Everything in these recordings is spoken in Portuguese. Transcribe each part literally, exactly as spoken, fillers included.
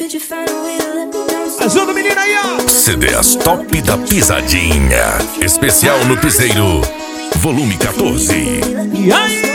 Ajuda o menino aí, ó. C Ds Top da Pisadinha. Especial no Piseiro. Volume quatorze. E aí?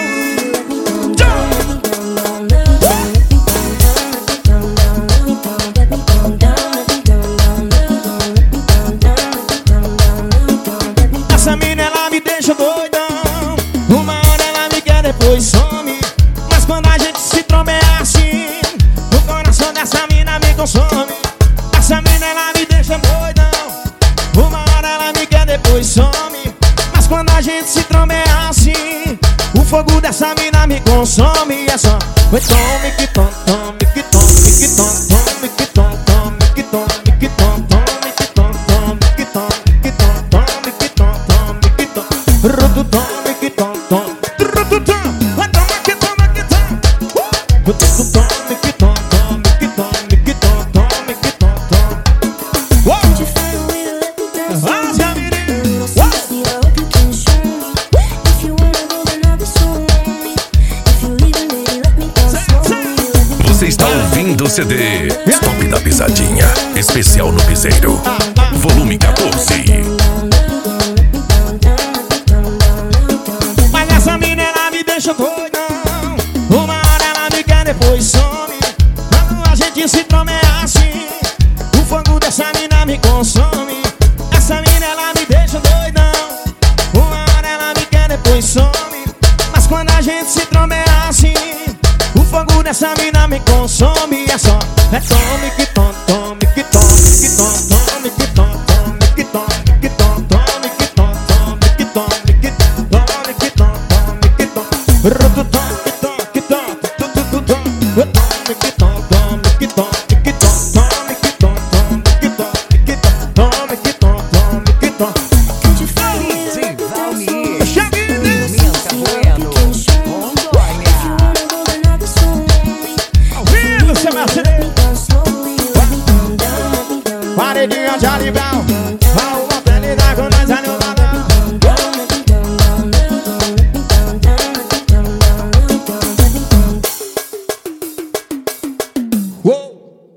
Essa mina, ela me deixa doidão. Uma hora ela me quer, depois some. Mas quando a gente se tromba é assim. O coração dessa mina me consome. Essa mina, ela me deixa doidão. Uma hora ela me quer, depois some. Mas quando a gente se tromba é assim. O fogo dessa mina me consome. É só oi, tome que tom, tome que tome que tom, tome que tom, tome que tome que tom, tome que tom, tome que tome que tom, tome que tom, tome que tom, rudo tome que tom, tom, rudo tom, vai toma que toma que tom, rudo tome que tom, tome que tome que tom, tome que tom, tom. Vaza, menino. Você está ouvindo o C D Top da Pisadinha. Especial no Piseiro. Volume quatorze. Mas essa mina, ela me deixa doidão. Uma hora ela me quer, depois some. Quando a gente se tromba é assim. O fogo dessa mina me consome. Essa mina, ela me deixa doidão. Uma hora ela me quer, depois some. Mas quando a gente se tromba é assim. O fogo dessa mina me consome. É só é tome que tom, tome que tome que tom, tome que tom, tome que tome que tom, tome que tom, tome que tome que tom, tome que tom, tome que tom, rudo tome tom que tom, tudo tom, tome que tom, tome que tom, que tom, tome que tom, tome que tom, que tom, tome que tom, tome que tom. Paredinha de Aribel.